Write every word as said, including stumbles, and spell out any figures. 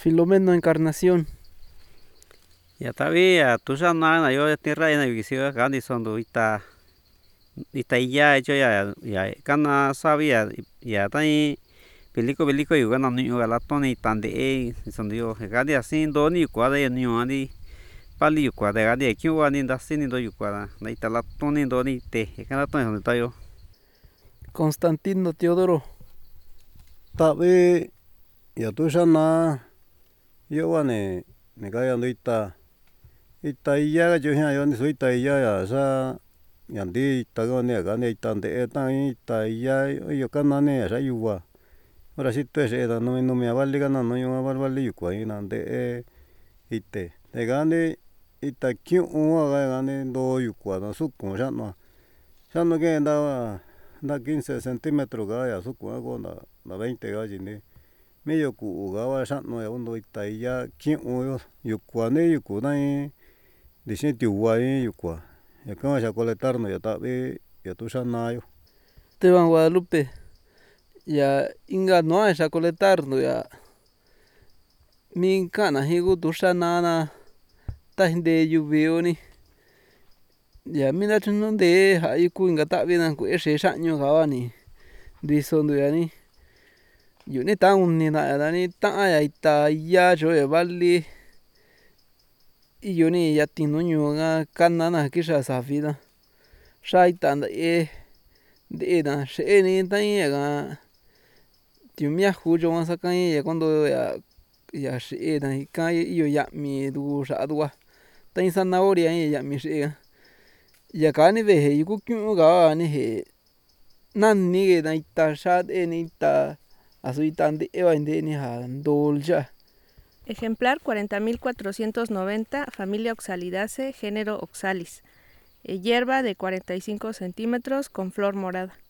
Filomeno Encarnación. Ya todavía tú ya no yo tierra en el vicio gandhi son do ita ita ya yo ya ya kana sabía ya tai pelico pelico yo gana niño galatoni tande e son dio gandhi assim do ni kwa de ni ani pali kwa de gandhi que o ani da sin do yo kwa na ita latoni do ni te kana to donde está yo Constantino Teodoro. Tabe ya tú ya na yo wane ne kaya no ita ita iya yo ya yo ni soy ita iya ya sa yandi ita go ne ga ne ita de eta ita iya yo kana ne ya yuwa ahora sí tú ese da no no me vale gana no yo vale vale yo kwa ina de ite de gane ita kyu wa ga gane do yo kwa no su ko ya no ya no que da da quince centímetros ga ya su ko go na na veinte ga jine medio ku ga wa ya no ya uno ita iya kyu yo yo kwa ne yo ku dai dicen tu guay yo kwa ya kama ya colectar no ya tabe ya tú ya na yo Esteban Guadalupe. Ya inga no ya colectar no ya min kana higu tu nana ta hinde lluvio ni ya mina chuno de ha iku inga ta bina ku e she shanyo ga wa ni diso ndo ya ni yo ni ta un ni na ya ni ta ya ita ya yo ya vali y yo ni ya tinu ño nga kana na ki xa sa vida xa ita nda e de na she ni ta ya ga tiu mia ju yo sa kan ya cuando ya ya she na ka yo ya mi du xa dua ta zanahoria ya mi she ya ka ni ve ju ku kyu ga ni je na ni na ita xa de ni ita asu ita de va de ni ja ndol ya. Ejemplar cuarenta mil cuatrocientos noventa, familia Oxalidaceae, género Oxalis. Eh, hierba de cuarenta y cinco centímetros con flor morada.